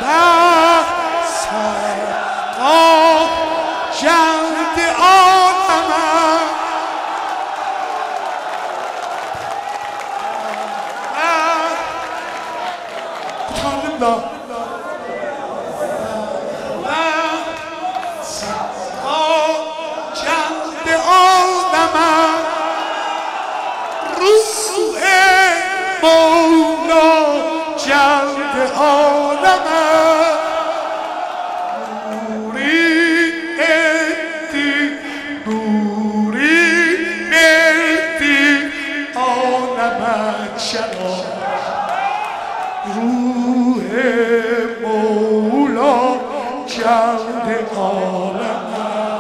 جلد عالمم جلد عالمم روح مولا جلد عالمم روح مولا جلد عالمم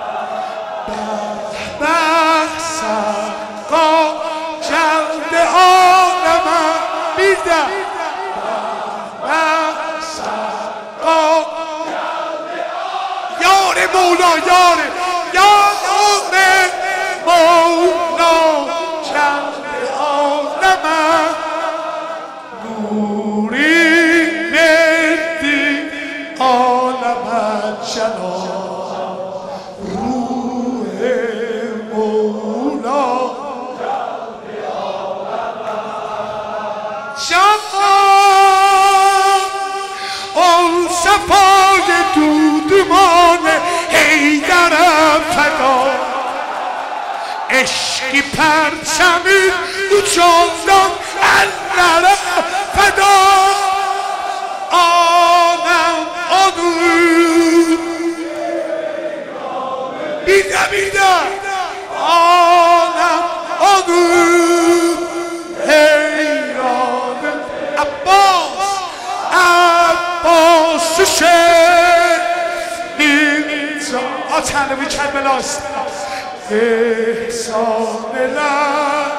به سقا جلد عالمم بیرده به سقا یار مولا یار مولا جلد عالمم روح مولا شام آن صفای دودمان حیدرم فدا عشقی پرچمی جاندم اندرم فدا آنم بیده آنم حیران عباس شد اینجا آتنوی کربلاست احسان لب